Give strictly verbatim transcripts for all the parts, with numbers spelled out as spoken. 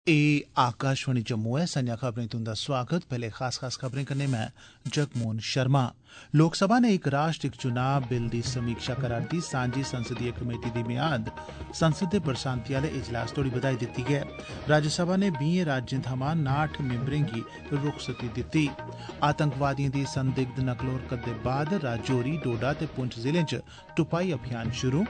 ए आकाशवाणी जम्मू है। संजा खबरें तुंदा स्वागत। पहले खास खास खबरें करने में जगमोहन शर्मा। लोकसभा ने एक राष्ट्र इक चुनाव बिल दी समीक्षा करार दी सांझी संसदीय कमेटी दी मियाद संसद दे बरसांती आले इजलास तोड़ी बधाई दित्ती गै। राज्यसभा ने बीएं राज्यें थमां नाठ मिंबरें गी रुखसती दित्ती। आतंकवादिएं दी संदिग्ध नकलोहरकत दे बाद राजौरी, डोडा ते पुंछ जिलें च तुपाई अभियान शुरू।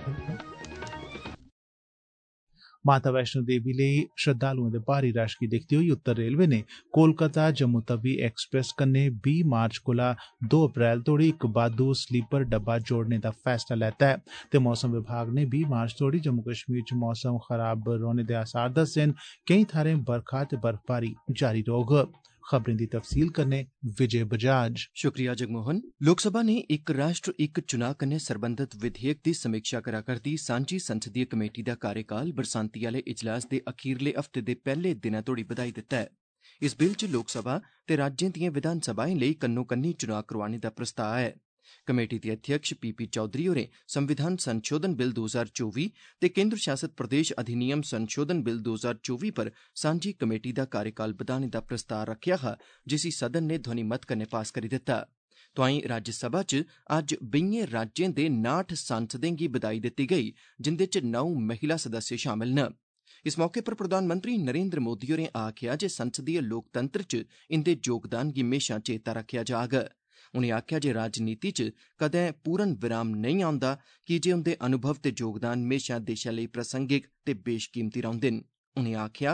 माता वैष्णो देवी लेई श्रद्धालुएं दे भारी रश गी दिखदे होई उत्तर रेलवे ने कोलकाता जम्मू तवी एक्सप्रेस कन्नै बीह् मार्च कोला दो अप्रैल तोड़ी इक बाद्धू स्लीपर डब्बा जोड़ने दा फैसला लैता है ते मौसम विभाग ने बीह् मार्च तोड़ी जम्मू कश्मीर च मौसम खराब रौहने दे आसार दस्से न। केईं थाहरें बरखा ते बर्फबारी जारी रौह्ग। खबरें दी तफसील कन्नै विजय बजाज। शुक्रिया जगमोहन। लोकसभा ने इक राष्ट्र इक चुनाव कन्नै सरबंधत विधेयक दी समीक्षा करा करदी सांझी संसदीय कमेटी दा कार्यकाल बरसांती आले इजलास दे अखीरले हफ्ते दे पैहले दिनै तोड़ी बधाई दित्ता है। इस बिल च लोकसभा ते राज्यें दिएं विधान सभाएं लेई कन्नो कन्नी चुनाव करोआने दा प्रस्ताव ऐ। कमेटी दे अध्यक्ष पी पी चौधरी होरें संविधान संशोधन बिल दो हजार चौबी ते केंद्र शासित प्रदेश अधिनियम संशोधन बिल दो हजार चौबी पर सांझी कमेटी दा कार्यकाल बधाने दा प्रस्ताव रखेआ हा, जिसी सदन ने ध्वनिमत कन्नै पास करी दित्ता। तोआईं राज्यसभा च अज्ज बीएं राज्यें दे नाठ सांसदें गी बधाई दित्ती गेई, जिंदे च नौ महिला सदस्य शामिल न। इस मौके पर प्रधानमंत्री नरेंद्र मोदी होरें आखेआ जे संसदीय लोकतंत्र च इंदे योगदान गी म्हेशां चेता रखेआ जाग। उनें आखेआ जे राजनीति च कदें पूर्ण विराम नेईं औंदा, की जे उंदे अनुभव ते योगदान म्हेशां देशै लेई प्रासंगिक ते बेशकीमती रौंह्दे न। उनें आखेआ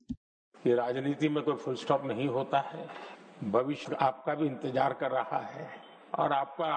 कि राजनीति में कोई फुल स्टॉप नहीं होता है, भविष्य आपका भी इंतजार कर रहा है और आपका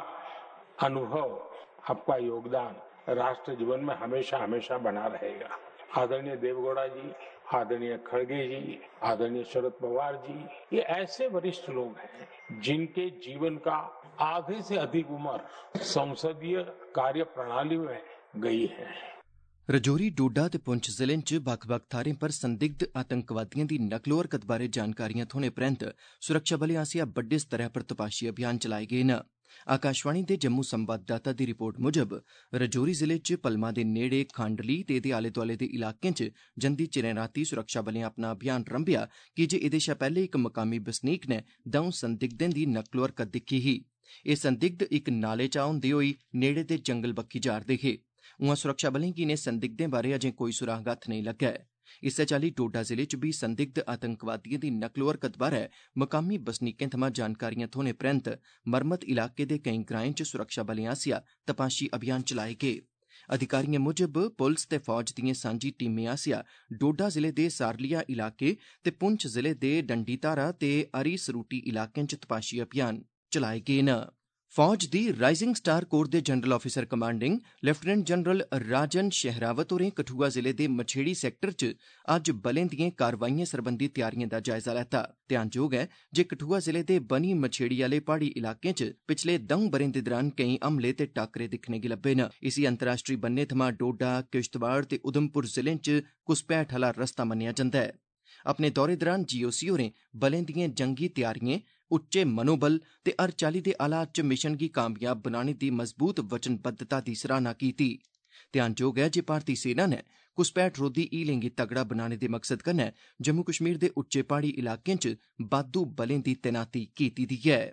अनुभव, आपका योगदान राष्ट्र जीवन में हमेशा हमेशा बना रहेगा। आदरणीय देवगौड़ा जी, आदरणीय खड़गे जी, आदरणीय शरद पवार जी, ये ऐसे वरिष्ठ लोग हैं जिनके जीवन का आधे से अधिक उम्र संसदीय कार्य प्रणाली में गई है। रजौरी, डोडा ते पुंछ जिलें च बक्ख-बक्ख थाह्रें पर संदिग्ध आतंकवादिएं दी नकलो हरकत बारै जानकारियां थ्होने परैंत सुरक्षा बलें आसेआ बड्डे स्तरै पर तपाशी अभियान चलाए गे न। आकाशवाणी दे जम्मू संवाददाता दी रिपोर्ट मुजब रजौरी जिले च पलमा दे नेड़े खांडली ते एदे आले दोआले दे इलाकें च जंदी चिरें रातीं सुरक्षा बलें अपना अभियान रंभेआ, की जे एदे शा पैह्ले इक मकामी बसनीक ने दौं संदिग्धें दी नकलो हरकत दिक्खी ही। एह् संदिग्ध इक नाले चा होंदे होई नेड़े दे जंगल बक्खी जा'रदे हे। उआं सुरक्षा बलें गी इनें संदिग्धें बारै अजें कोई सुराग हत्थ नेईं लग्गा ऐ। इस्सै चाल्ली डोडा जिले च बी संदिग्ध आतंकवादिएं दी नकलो हरकत बारै मकामी बसनीकें थमां जानकारियां थ्होने परैंत मरमत इलाके दे केईं ग्राएं च सुरक्षा बलें आसेआ तपाशी अभियान चलाए गे। अधिकारिएं मुजब पुलस ते फौज दिएं सांझी टीमें आसेआ डोडा जिले दे सारलिया इलाके ते पुंछ जिले दे डंडीधारा ते अरी सरूटी इलाकें च तपाशी अभियान चलाए गे न। फौज दी राइजिंग स्टार कोर दे general officer commanding lieutenant general Rajan Sehrawat होरें कठुआ जिले दे मछेड़ी सैक्टर च अज्ज बलें दिएं कार्रवाइएं सरबंधी तैयारिएं दा जायजा लैता। ध्यानजोग ऐ जे कठुआ जिले दे बनी मछेड़ी आले प्हाड़ी इलाकें च पिछले द'ऊं ब'रें दे दौरान केईं हमले ते टाकरे दिक्खने गी लब्भे न। इसी अंतर्राष्ट्री बन्ने थमां डोडा, किश्तवाड़ ते उधमपुर जिलें च घुसपैठ आह्ला रस्ता मन्नेआ जंदा ऐ। अपने दौरे दौरान जीओसी होरें बलें दिएं जंगी तैयारिएं, उच्चे मनोबल ते हर चाल्ली दे हालात च मिशन गी कामयाब बनाने दी मजबूत वचनबद्धता दी सराहना कीती। ध्यानजोग ऐ जे भारती सेना नै घुसपैठ रोधी हीलें गी तगड़ा बनाने दे मकसद कन्नै जम्मू कश्मीर दे उच्चे प्हाड़ी इलाकें च बाद्धू बलें दी तैनाती कीती दी ऐ।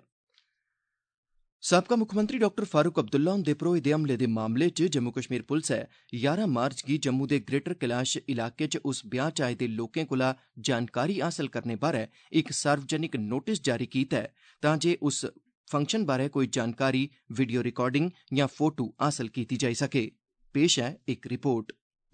साबका मुक्खमंत्री डॉक्टर फारूक अब्दुल्ला हुंदे पर होए दे हमले दे मामले च जम्मू कश्मीर पुलसै यारां मार्च गी जम्मू दे ग्रेटर कैलाश इलाके च उस ब्याह च आए दे लोकें कोला जानकारी हासल करने बारै इक सार्वजनिक नोटिस जारी कीता ऐ, तां जे उस फंक्शन बारै कोई जानकारी, वीडियो रिकार्डिंग जां फोटो हासल कीती जाई सके। पेश ऐ इक रिपोर्ट।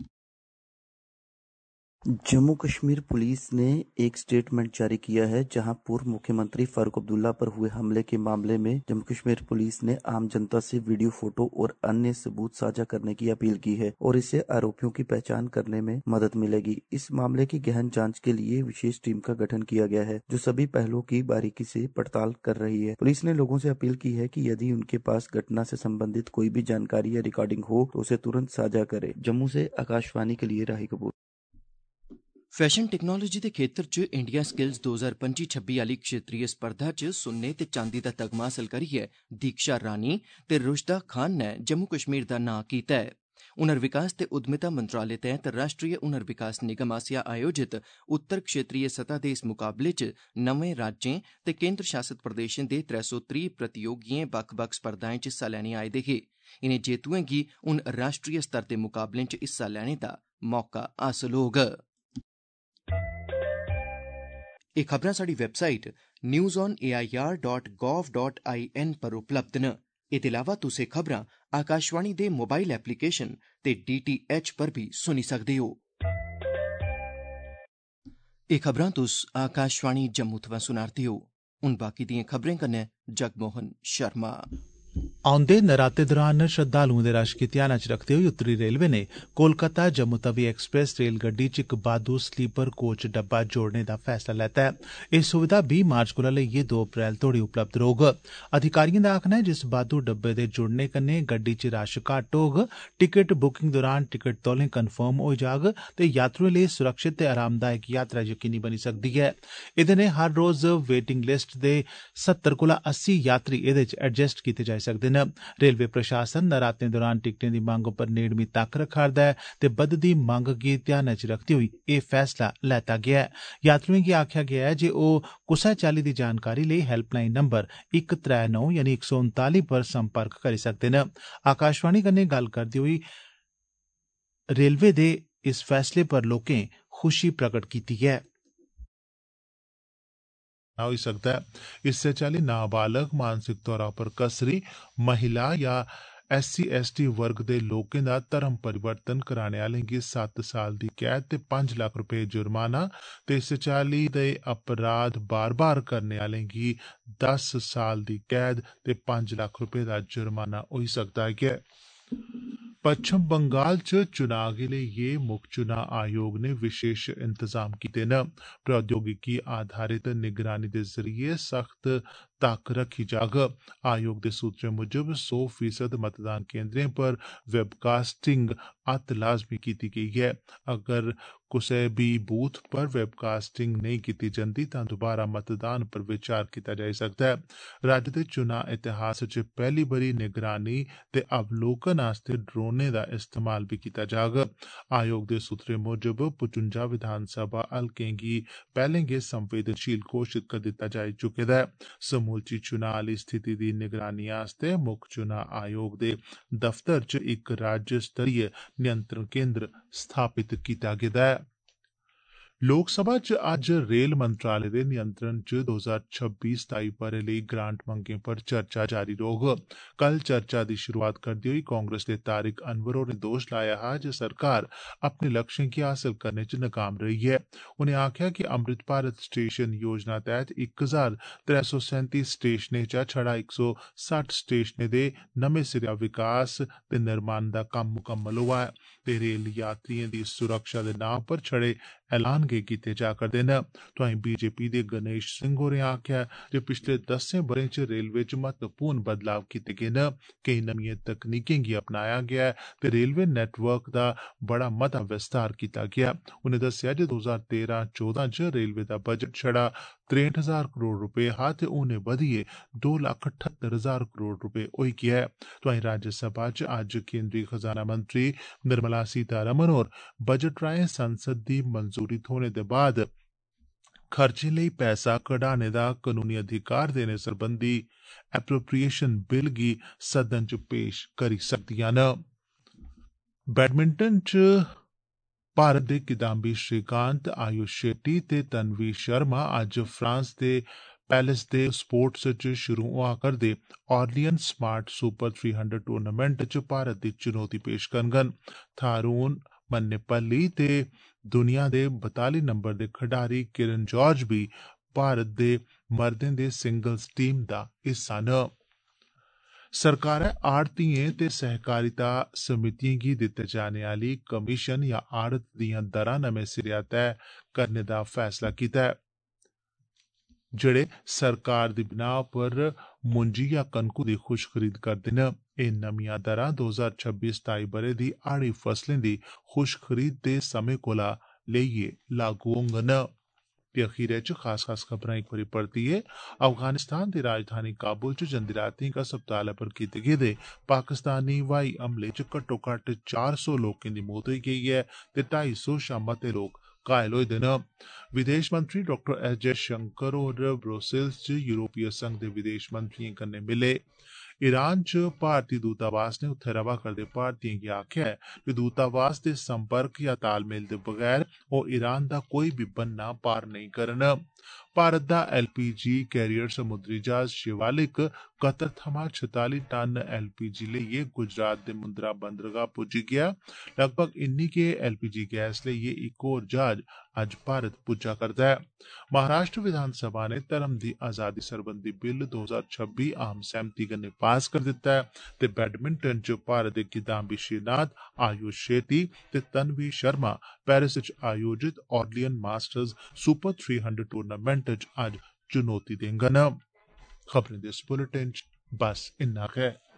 जम्मू कश्मीर पुलिस ने एक स्टेटमेंट जारी किया है, जहां पूर्व मुख्यमंत्री फारूक अब्दुल्ला पर हुए हमले के मामले में जम्मू कश्मीर पुलिस ने आम जनता से वीडियो, फोटो और अन्य सबूत साझा करने की अपील की है और इससे आरोपियों की पहचान करने में मदद मिलेगी। इस मामले की गहन जांच के लिए विशेष टीम का गठन किया गया है, जो सभी पहलुओं की बारीकी से पड़ताल कर रही है। पुलिस ने लोगों से अपील की है कि यदि उनके पास घटना से संबंधित कोई भी जानकारी या रिकॉर्डिंग हो तो उसे तुरंत साझा करें। जम्मू से आकाशवाणी के लिए राही कपूर। फैशन टेक्नोलॉजी दे खेतर च इंडिया स्किल्स दो हज़ार पंजी छब्बी आली क्षेत्रीय स्पर्धा च सुन्ने ते चांदी दा तगमा हासल करियै दीक्षा रानी ते रुशदा खान ने जम्मू कश्मीर दा नां कीता ऐ। हुनर विकास ते उद्यमिता मंत्रालय तैह्त राष्ट्रीय हुनर विकास निगम आसेआ आयोजित उत्तर क्षेत्रीय सतह दे इस मुकाबले च नमें राज्यें ते केन्द्र शासित प्रदेशें दे त्रै सौ त्रीह् प्रतियोगिएं बक्ख बक्ख स्पर्धाएं च हिस्सा लैने आए दे हे। इनें जेतुएं गी हून राष्ट्रीय स्तर दे मुकाबलें च हिस्सा लैने दा मौका हासल होग। एह् खबरां साढ़ी website news on A I R dot gov dot I N पर उपलब्ध न। एह्दे अलावा तुस एह् खबरां आकाशवाणी दे मोबाइल एप्लीकेशन ते डी टी एच पर भी सुनी सकदे हो। एह् खबरां तुस आकाशवाणी जम्मू थमां सुना'रदे हो। हुन बाकी दिएं खबरें कन्नै जगमोहन शर्मा। औंदे नराते दौरान श्रद्धालुएं दे रश गी ध्याना च रखदे होई उत्तरी रेलवे ने कोलकाता जम्मू तवी एक्सप्रेस रेलगड्डी च इक बाद्दू स्लीपर कोच डब्बा जोड़ने दा फैसला लैता ऐ। एह् सुविधा बीह् मार्च कोला लेइयै दो अप्रैल तोड़ी उपलब्ध रौह्ग। अधिकारिएं दा आखना ऐ जिस बाद्दू डब्बे दे जुड़ने कन्नै गड्डी च रश घट्ट होग, टिकट बुकिंग दौरान टिकट तौले कन्फर्म होई जाग ते यात्रुएं लेई सुरक्षित ते आरामदायक यात्रा यकीनी बनी सकदी ऐ। एह्दे नै हर रोज वेटिंग लिस्ट दे सत्तर कोला अस्सी यात्री एह्दे च एडजस्ट कीते जाई सकदे न। रेलवे प्रशासन नरातें दौरान टिकटें दी मंग उप्पर नेड़मी तक्क रखा'रदा ऐ ते बधदी मंग गी ध्यानै च रखदे होई एह् फैसला लैता गेआ ऐ। यात्रुएं गी आखेआ गेआ ऐ जे ओह् कुसै चाल्ली दी जानकारी लेई हेल्पलाइन नंबर इक त्रै नौ यानी इक सौ उनताली पर संपर्क करी सकदे न। आकाशवाणी कन्नै गल्ल करदे होई रेलवे दे इस फैसले पर लोकें खुशी प्रगट कीती ऐ। होई सकदा ऐ इस्सै चाल्ली नाबालग, मानसिक तौरा पर कसरी, महिला या एस सी एस टी वर्ग दे लोकें दा धर्म परिवर्तन कराने आह्लें गी सत्त साल दी कैद ते पंज लक्ख रपे जुर्माना ते इस चाल्ली दे अपराध बार बार करने आह्लें गी दस साल दी कैद ते पंज लक्ख रपे दा जुर्माना होई सकदा ऐ। पश्चिम बंगाल च चुनां गी लेइयै मुक्ख चुनां आयोग ने विशेष इंतजाम कीते न। प्रौद्योगिकी आधारित निगरानी दे जरिए सख्त तक्क रखी जाग। आयोग दे सूत्रें मुजब सौ फीसद मतदान केंद्रें पर वेबकास्टिंग अत्त लाजमी कीती गेई ऐ। अगर कुसै बी बूथ पर वेबकास्टिंग नेईं कीती जंदी तां दोबारा मतदान पर विचार कीता जाई सकदा ऐ। राज्य दे चुनां इतिहास च पैह्ली बारी निगरानी ते अवलोकन आस्तै ड्रोनें दा इस्तेमाल भी कीता जाग। आयोग दे सूत्रें मुजब पचुंजा विधानसभा हलकें गी पैह्लें गै संवेदनशील घोषित करी दित्ता जाई चुके दा ऐ। समूलची चुनां आह्ली स्थिति दी निगरानी आस्तै मुक्ख चुनां आयोग दे दफ्तर च इक राज्य स्तरीय नियंत्रण केंद्र स्थापित कीता गेदा ऐ। लोकसभा च अज्ज रेल मंत्रालय दे नियंत्रण च दो ज्हार छब्बी सताई ब'रे लेई ग्रांट मंगें पर चर्चा जारी रौह्ग। कल चर्चा दी शुरुआत करदे होई कांग्रेस दे तारिक अनवर होरें दोश लाया हा जे सरकार अपने लक्ष्यें गी हासल करने च नाकाम रेही ऐ। उनें आखेआ कि अमृत भारत स्टेशन योजना तैह्त इक हजार त्रै सौ सैंती स्टेशनें चा छड़ा इक सौ सट्ठ स्टेशनें दे नमें सिरेआ विकास ते निर्माण दा कम्म मुकम्मल होआ ऐ ते रेल यात्रिएं दी सुरक्षा दे नांऽ पर छड़े ऐलान गै कीते जा करदे न। तोआईं बीजेपी दे गणेश सिंह होरें आखेआ जे पिछले दस्सें ब'रें च रेलवे च महत्वपूर्ण बदलाव कीते गे न। केईं नमियें तकनीकें गी अपनाया गेआ ऐ ते रेलवे नेटवर्क दा बड़ा मता विस्तार कीता गेआ। उनें दस्सेआ जे दो ज्हार तेरां चौदां च रेलवे दा बजट छड़ा त्रेंठ हजार करोड़ रपे हा ते हून एह् बधियै दो लक्ख ठत्तर हजार करोड़ रपे होई गेआ ऐ। तोआईं राज्यसभा च अज्ज केंद्री खजाना मंत्री निर्मला सीतारमण होर बजट राहें संसद दी मंजूरी थ्होने दे बाद खर्चें लेई पैसा कढाने दा कनूनी अधिकार देने सरबंधी एप्रोप्रिएशन बिल गी सदन च पेश करी सकदियां न। बैडमिंटन च भारत दे किदाम्बी श्रीकांत, आयुष शेट्टी ते तन्वी शर्मा अज्ज फ्रांस दे पैलेस दे स्पोर्ट्स च शुरू होआ करदे ऑर्लियन स्मार्ट सुपर तीन सौ टूर्नामेंट च भारत दी चुनौती पेश करङन। थारून मन्नेपल्ली ते दुनिया दे बताली नंबर दे खडारी किरण जॉर्ज भी भारत दे मर्दें दे सिंगल्स टीम दा हिस्सा न। सरकारै आड़तियें ते सहकारिता समितियें गी दित्ते जाने आह्ली कमीशन या आड़त दियां दरां नमें सिरेआ तय करने दा फैसला कीता ऐ, जेह्ड़े सरकार दी बिनाह् पर मुंजी या कनकु दी खुश खरीद करदे न। एह् नमियां दरां दो ज्हार छब्बी सताई ब'रे दी हाड़ी फसलें दी खुश खरीद दे समें कोला लेइयै लागू होङन। ते अखीरै च खास खास खबरां एक बारी परतियै अफगानिस्तान दी राजधानी काबुल च जंदी रातीं इक हस्पताल पर कीते गेदे पाकिस्तानी हवाई हमले च घट्टो घट्ट चार सौ लोकें दी मौत होई गेई ऐ ते ढाई सौ शा मते लोक घायल होए दे न। विदेश मंत्री डॉक्टर एस जयशंकर होर ब्रुसेल्स च यूरोपीय संघ दे विदेश मंत्रियें कन्नै मिले। ईरान च भारतीय दूतावास ने उत्थे रवा करदे भारतीयें गी आखेआ ऐ कि दूतावास दे संपर्क या तालमेल दे बगैर ओह् ईरान दा कोई बी बन्ना पार नेईं करन। भारत दा एलपीजी कैरियर समुद्री जहाज शिवालिक कतर थमां छताली टन एलपीजी लेइयै गुजरात दे मुंद्रा बंदरगाह पुज्जी गेआ। लगभग इन्नी गै एलपीजी गैस लेइयै एक होर जहाज अज्ज भारत पुज्जा करदा ऐ। महाराष्ट्र विधानसभा ने धर्म दी आजादी सरबंधी बिल दो हजार छब्बी आम सैह्मति कन्नै पास कर दित्ता ऐ ते बैडमिंटन च भारत दे किदांबी श्रीनाथ, आयुष शेट्टी ते तन्वी शर्मा पेरिस च आयोजित Orleans Masters super three hundred tournament च अज्ज चुनौती देंगन। खबरें दे इस बुलेटिन च बस इन्ना गै।